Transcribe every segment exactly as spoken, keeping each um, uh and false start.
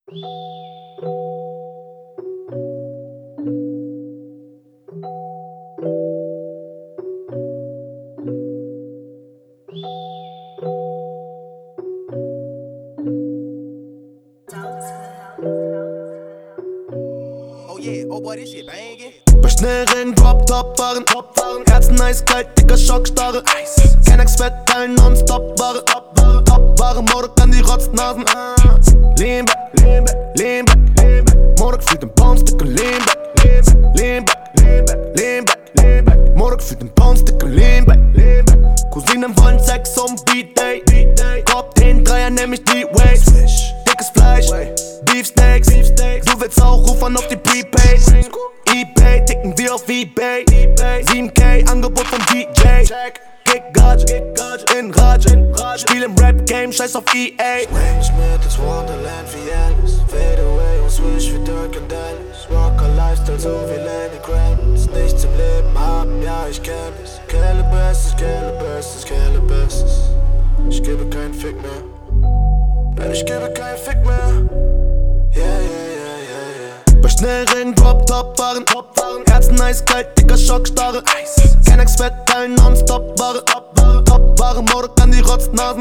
Oh yeah, oh boy, this shit bangin'. Bei schnelleren Drop-Top fahren, Herzen eiskalt, dicker Schockstarre. Kein Expert, kein Non-Stop-Ware. Top-Ware, Modok an die Rotznasen. Lean back, lean back, lean back, lean back. Modok fühlt den Bounce, dicker lean back. Lean back, lean back, lean back, lean back. Modok fühlt den Bounce, dicker lean back. Cousinen wollen Sex um Beat Day. Korb den Dreier, nenn mich D-Way. Dickes Fleisch, Beefsteaks. Du willst auch, ruf an auf die Prepaid. eBay, ticken wir auf eBay. sieben K, Angebot vom D J. Kick Gage, in Rage, Spiel im Rap-Game, scheiß auf E A. Ich mit das Wonderland wie Alice. Fade away und switch wie Dirk und Dallas. Rocker Lifestyle so wie Lenny Kravitz. Nichts im Leben haben, ja ich kenn es. Kelle Bestes, Kelle Bestes, Kelle Bestes. Ich gebe keinen Fick mehr. Nein, ich gebe keinen Fick mehr. Yeah, yeah, yeah, yeah, yeah. Bei schnelleren Drop-Top fahren, Herzen eiskalt, dicker Schockstarre. Kein Expert, kein Non-Stop-Ware. Top-Ware, Modok an die Rotznasen.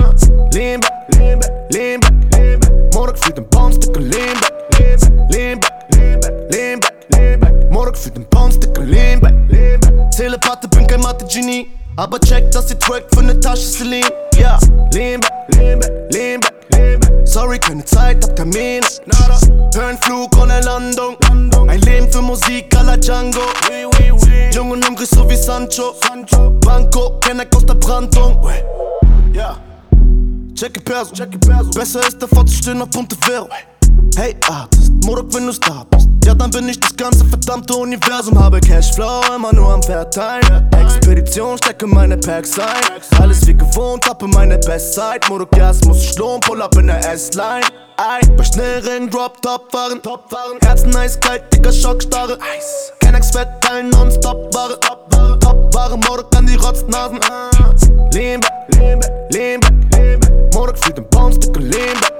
Lean back, lean back, lean back, lean back. Modok fühlt den Bounce, dicker lean back. Lean back, lean back, lean back, lean back. Modok fühlt den Bounce, dicker lean back. Telepathe, bin kein Mathe-Genie, aber check, dass sie trackt für ne Tasche Celine. Ja, lean back, lean back, lean back, lean back. Sorry, keine Zeit, hab Termine. Nada. Höhenflug ohne Landung. Ein Leben für Musik à la Django. Jung und hungrig so wie Sancho. Banco, Kenneck aus der Brandung. Ja, check it Perso. Besser ist der vorzustehen auf bunte Vero. Hey Artist, Modok, wenn du Star bist, ja dann bin ich das ganze verdammte Universum. Habe Cashflow, immer nur am Verteilen. Expedition, stecke meine Packs ein. Alles wie gewohnt, habe meine Bestzeit. Modok, ja es muss sich lohnen, pull up in der S-Line. Bei schnelleren Drop-Top fahren, Herzen eiskalt, dicker Schockstarre. Kein Expert, kein Non-Stop-Ware. Top-Ware, Modok an die Rotznasen. Lean back, lean back, lean back, lean back. Modok fühlt den Bounce, dicker lean back.